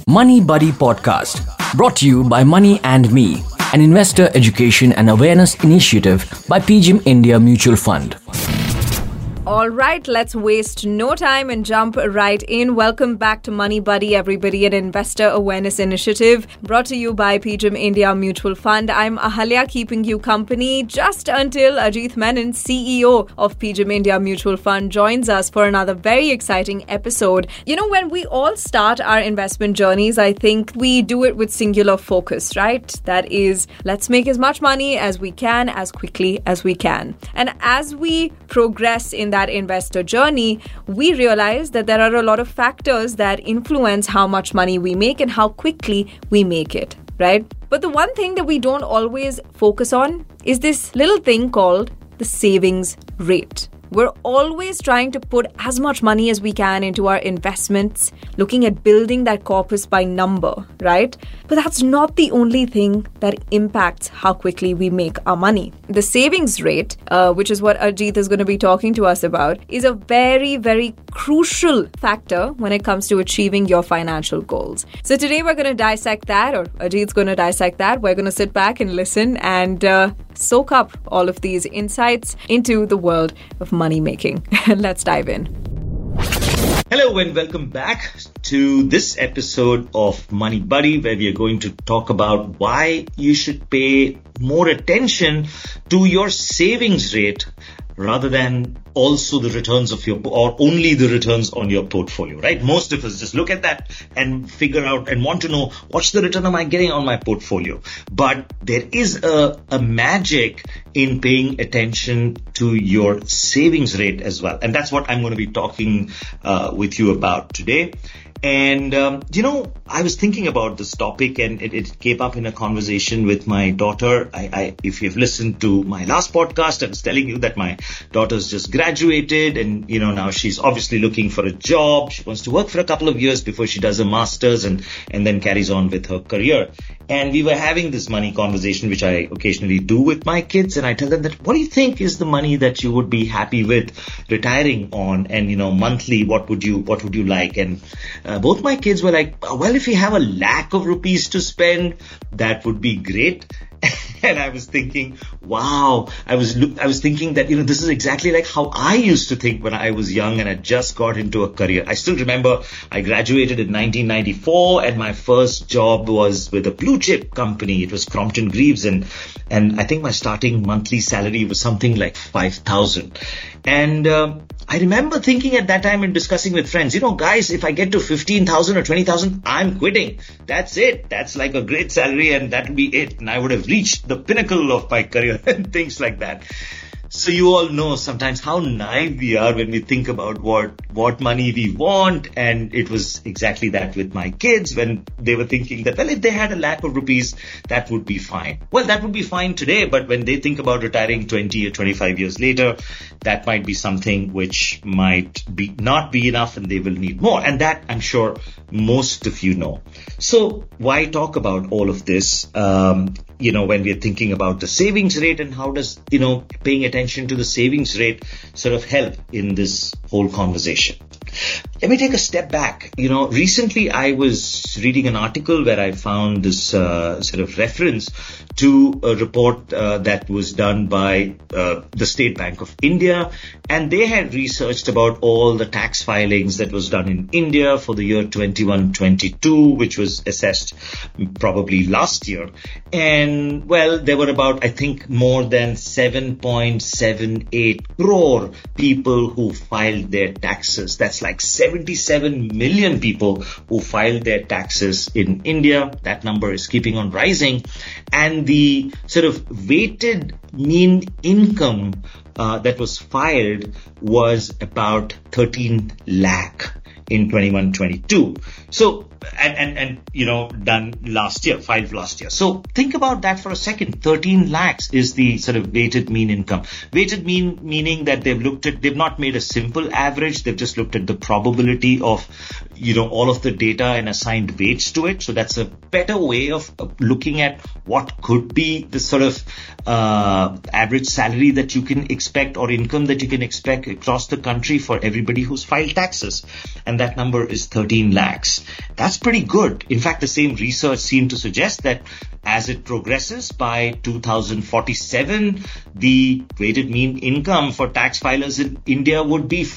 Money Buddy Podcast, brought to you by Money and Me, an investor education and awareness initiative by PGIM India Mutual Fund. All right, let's waste no time and jump right in. Welcome back to Money Buddy, everybody, an investor awareness initiative brought to you by PGIM India Mutual Fund. I'm Ahalya, keeping you company just until Ajit Menon, CEO of PGIM India Mutual Fund, joins us for another very exciting episode. You know, when we all start our investment journeys, I think we do it with singular focus, right? That is, let's make as much money as we can, as quickly as we can. And as we progress in that investor journey, we realize that there are a lot of factors that influence how much money we make and how quickly we make it, right? But the one thing that we don't always focus on is this little thing called the savings rate. We're always trying to put as much money as we can into our investments, looking at building that corpus by number, right? But that's not the only thing that impacts how quickly we make our money. The savings rate, which is what Ajit is going to be talking to us about, is a very, very crucial factor when it comes to achieving your financial goals. So today we're going to dissect that, or Ajit's going to dissect that. We're going to sit back and listen and soak up all of these insights into the world of money making. Let's dive in. Hello and welcome back to this episode of Money Buddy, where we are going to talk about why you should pay more attention to your savings rate rather than also the returns of your, or only the returns on your portfolio, right? Most of us just look at that and figure out and want to know, what's the return am I getting on my portfolio? But there is a magic in paying attention to your savings rate as well. And that's what I'm going to be talking with you about today. And, I was thinking about this topic and it came up in a conversation with my daughter. If you've listened to my last podcast, I was telling you that my daughter's just graduated and, now she's obviously looking for a job. She wants to work for a couple of years before she does a master's and then carries on with her career. And we were having this money conversation, which I occasionally do with my kids. And I tell them that, what do you think is the money that you would be happy with retiring on? And, monthly, what would you like? And both my kids were like, well, if you have ₹1,00,000 to spend, that would be great. And I was thinking, wow, I was thinking that, this is exactly like how I used to think when I was young and I just got into a career. I still remember I graduated in 1994 and my first job was with a blue chip company. It was Crompton Greaves and I think my starting monthly salary was something like 5,000. And I remember thinking at that time and discussing with friends, guys, if I get to 15,000 or 20,000, I'm quitting. That's it. That's like a great salary and that'll be it. And I would have reached the pinnacle of my career and things like that. So you all know sometimes how naive we are when we think about what money we want. And it was exactly that with my kids when they were thinking that, well, if they had ₹1,00,000, that would be fine. Well, that would be fine today. But when they think about retiring 20 or 25 years later, that might be something which might not be enough and they will need more. And that I'm sure most of you know. So why talk about all of this, when we're thinking about the savings rate and how does, paying attention to the savings rate sort of help in this whole conversation? Let me take a step back. Recently I was reading an article where I found this sort of reference to a report that was done by the State Bank of India, and they had researched about all the tax filings that was done in India for the year 21-22, which was assessed probably last year. And well, there were about, I think, more than 7.78 crore people who filed their taxes. That's like 77 million people who filed their taxes in India. That number is keeping on rising. And the sort of weighted mean income that was filed was about 13 lakh in 21-22. So, done last year, filed last year. So think about that for a second. 13 lakhs is the sort of weighted mean income. Weighted mean meaning that they've not made a simple average. They've just looked at the probability of, all of the data and assigned weights to it. So that's a better way of looking at what could be the sort of average salary that you can expect or income that you can expect across the country for everybody who's filed taxes. And and that number is 13 lakhs. That's pretty good. In fact, the same research seemed to suggest that as it progresses, by 2047, the weighted mean income for tax filers in India would be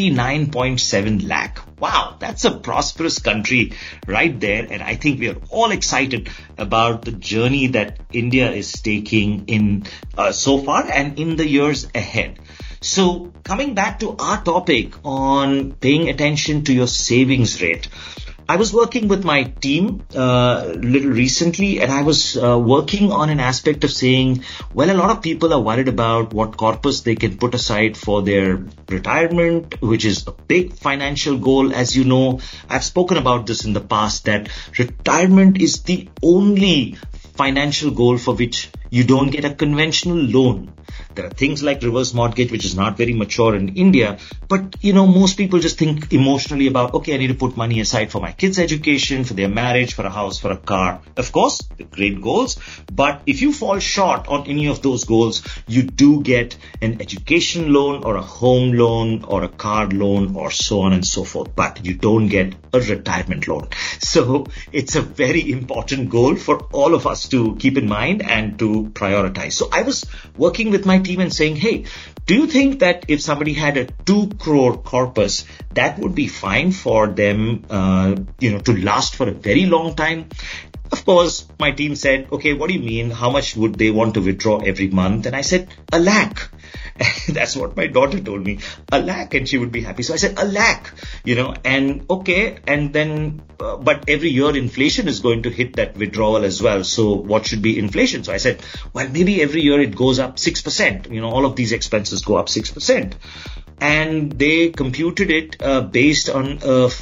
49.7 lakh. Wow, that's a prosperous country right there. And I think we are all excited about the journey that India is taking in so far and in the years ahead. So coming back to our topic on paying attention to your savings rate, I was working with my team little recently, and I was working on an aspect of saying, well, a lot of people are worried about what corpus they can put aside for their retirement, which is a big financial goal. As you know, I've spoken about this in the past, that retirement is the only financial goal for which you don't get a conventional loan. There are things like reverse mortgage, which is not very mature in India. But, most people just think emotionally about, okay, I need to put money aside for my kids' education, for their marriage, for a house, for a car. Of course, they're great goals. But if you fall short on any of those goals, you do get an education loan or a home loan or a car loan or so on and so forth. But you don't get a retirement loan. So it's a very important goal for all of us to keep in mind and to prioritize. So I was working with my team and saying, hey, do you think that if somebody had a 2 crore corpus, that would be fine for them, to last for a very long time? Of course, my team said, okay, what do you mean? How much would they want to withdraw every month? And I said, 1 lakh. That's what my daughter told me, 1 lakh, and she would be happy. So I said 1 lakh, and okay. And then, but every year inflation is going to hit that withdrawal as well. So what should be inflation? So I said, well, maybe every year it goes up 6%. All of these expenses go up 6%. And they computed it based on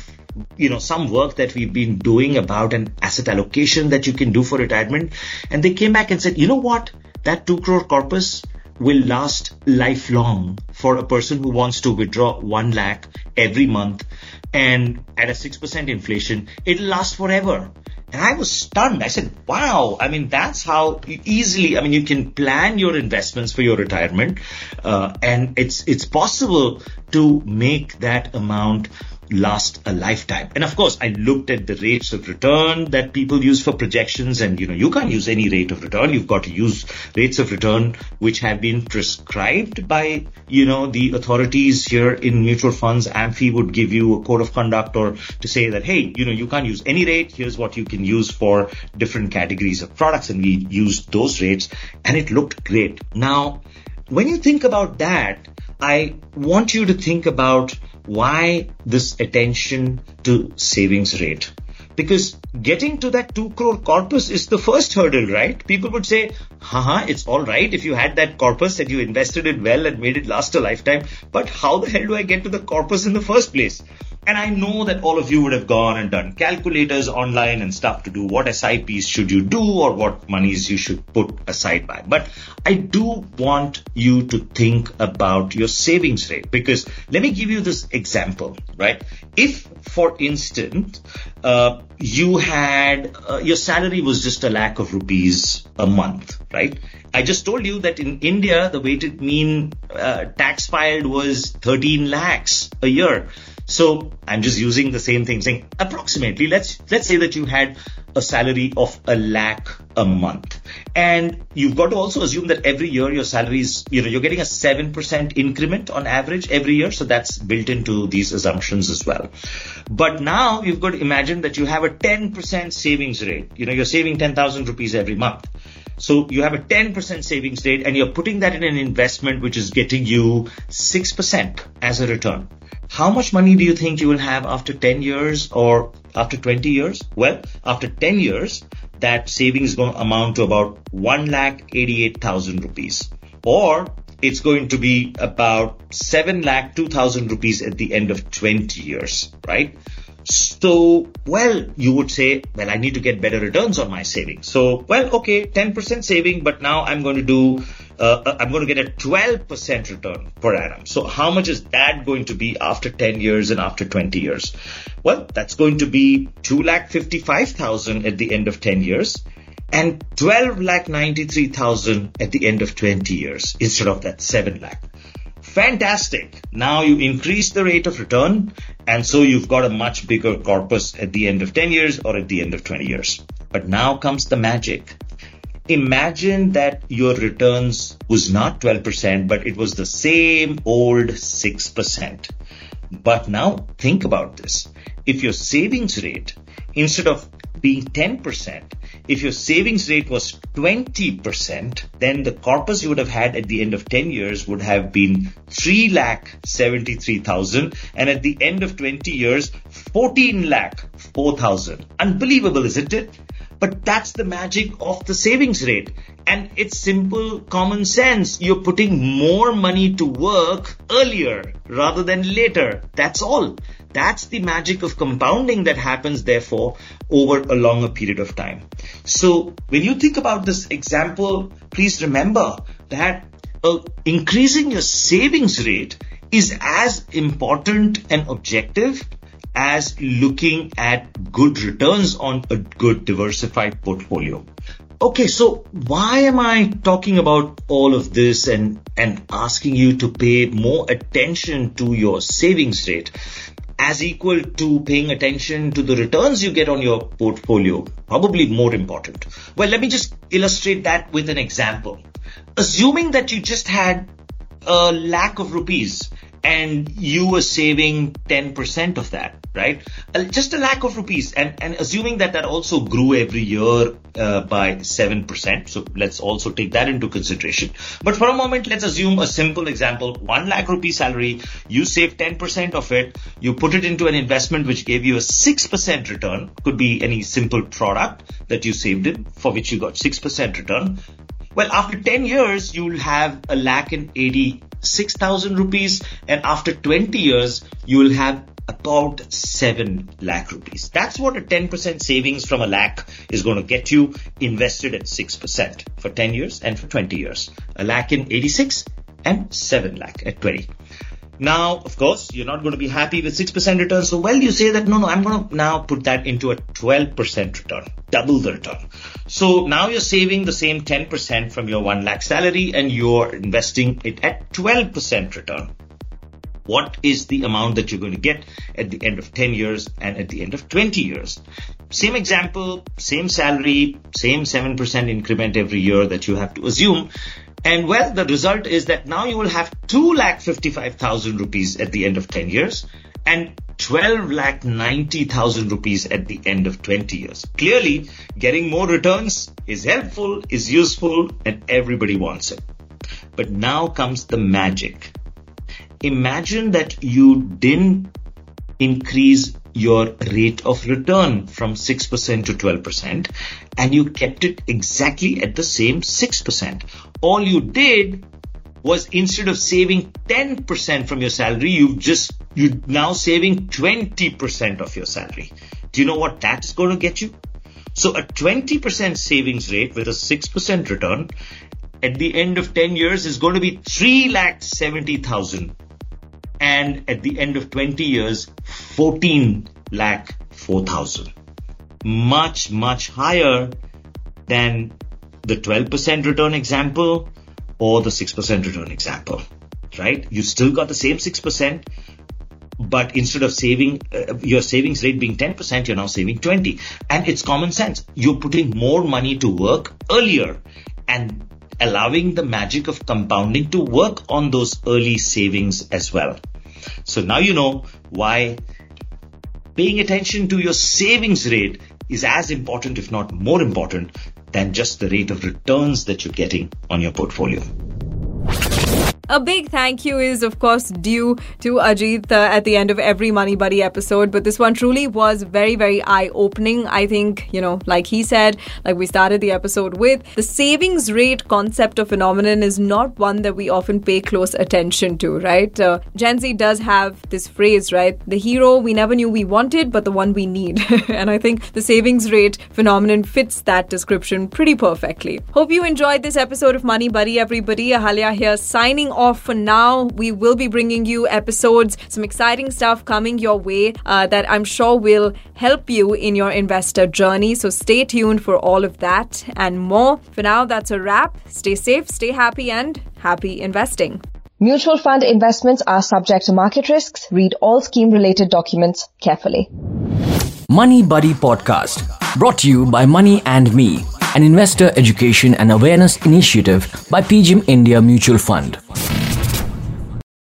some work that we've been doing about an asset allocation that you can do for retirement. And they came back and said, you know what? That 2 crore corpus will last lifelong for a person who wants to withdraw 1 lakh every month. And at a 6% inflation, it'll last forever. And I was stunned. I said, wow, that's how easily, you can plan your investments for your retirement. And it's possible to make that amount last a lifetime. And of course, I looked at the rates of return that people use for projections, and you can't use any rate of return. You've got to use rates of return which have been prescribed by the authorities here in mutual funds. AMFI would give you a code of conduct or to say that, hey, you can't use any rate. Here's what you can use for different categories of products, and we used those rates, and it looked great. Now, when you think about that, I want you to think about why this attention to savings rate. Because getting to that 2 crore corpus is the first hurdle, right? People would say, it's all right if you had that corpus and you invested it well and made it last a lifetime. But how the hell do I get to the corpus in the first place? And I know that all of you would have gone and done calculators online and stuff to do what SIPs should you do or what monies you should put aside by. But I do want you to think about your savings rate, because let me give you this example, right? If, for instance, you had your salary was just 1 lakh of rupees a month, right? I just told you that in India, the weighted mean tax filed was 13 lakhs a year. So I'm just using the same thing, saying approximately, let's say that you had a salary of 1 lakh a month. And you've got to also assume that every year your salary is, you're getting a 7% increment on average every year. So that's built into these assumptions as well. But now you've got to imagine that you have a 10% savings rate. You're saving 10,000 rupees every month. So you have a 10% savings rate and you're putting that in an investment which is getting you 6% as a return. How much money do you think you will have after 10 years or after 20 years? Well, after 10 years, that savings is going to amount to about 1,88,000 rupees. Or it's going to be about 7,02,000 rupees at the end of 20 years, right? So, well, you would say, well, I need to get better returns on my savings. So, well, okay, 10% saving, but now I'm going to get a 12% return per annum. So how much is that going to be after 10 years and after 20 years? Well, that's going to be 2,55,000 at the end of 10 years and 12,93,000 at the end of 20 years instead of that 7 lakh. fantastic. Now you increase the rate of return, and so you've got a much bigger corpus at the end of 10 years or at the end of 20 years. But now comes the magic. Imagine that your returns was not 12%, but it was the same old 6%. But now think about this. If your savings rate, instead of being 10%, if your savings rate was 20%, then the corpus you would have had at the end of 10 years would have been 3,73,000, and at the end of 20 years, 14,04,000. Unbelievable, isn't it? But that's the magic of the savings rate. And it's simple common sense. You're putting more money to work earlier rather than later. That's all. That's the magic of compounding that happens, therefore, over a longer period of time. So when you think about this example, please remember that increasing your savings rate is as important an objective as looking at good returns on a good diversified portfolio. Okay, so why am I talking about all of this and asking you to pay more attention to your savings rate as equal to paying attention to the returns you get on your portfolio? Probably more important. Well, let me just illustrate that with an example. Assuming that you just had a lakh of rupees and you were saving 10% of that, right? Just a lakh of rupees, and assuming that also grew every year by 7%. So let's also take that into consideration. But for a moment, let's assume a simple example. 1 lakh rupee salary, you save 10% of it, you put it into an investment which gave you a 6% return. Could be any simple product that you saved in for which you got 6% return. Well, after 10 years, you'll have 1,86,000 rupees, and after 20 years, you will have about 7 lakh rupees. That's what a 10% savings from a lakh is going to get you invested at 6% for 10 years and for 20 years. 1,86,000 and 7 lakh at 20. Now, of course, you're not going to be happy with 6% return. So, you say that, no, I'm going to now put that into a 12% return, double the return. So now you're saving the same 10% from your 1 lakh salary and you're investing it at 12% return. What is the amount that you're going to get at the end of 10 years and at the end of 20 years? Same example, same salary, same 7% increment every year that you have to assume. And the result is that now you will have 2,55,000 rupees at the end of 10 years and 12,90,000 rupees at the end of 20 years. Clearly, getting more returns is helpful, is useful, and everybody wants it. But now comes the magic. Imagine that you didn't increase your rate of return from 6% to 12% and you kept it exactly at the same 6%. All you did was, instead of saving 10% from your salary, you're now saving 20% of your salary. Do you know what that's going to get you? So a 20% savings rate with a 6% return at the end of 10 years is going to be 3,70,000. And at the end of 20 years, 14,04,000. Much, much higher than the 12% return example or the 6% return example, right? You still got the same 6%, but instead of saving your savings rate being 10%, you're now saving 20. And it's common sense. You're putting more money to work earlier and allowing the magic of compounding to work on those early savings as well. So now you know why paying attention to your savings rate is as important, if not more important, than just the rate of returns that you're getting on your portfolio. A big thank you is, of course, due to Ajit at the end of every Money Buddy episode. But this one truly was very, very eye-opening. I think, like he said, like we started the episode with, the savings rate concept or phenomenon is not one that we often pay close attention to, right? Gen Z does have this phrase, right? The hero we never knew we wanted, but the one we need. And I think the savings rate phenomenon fits that description pretty perfectly. Hope you enjoyed this episode of Money Buddy, everybody. Ahalya here, signing off for now. We will be bringing you episodes, some exciting stuff coming your way that I'm sure will help you in your investor journey. So stay tuned for all of that and more. For now, that's a wrap. Stay safe, stay happy, and happy investing. Mutual fund investments are subject to market risks. Read all scheme-related documents carefully. Money Buddy Podcast, brought to you by Money and Me, an investor education and awareness initiative by PGIM India Mutual Fund.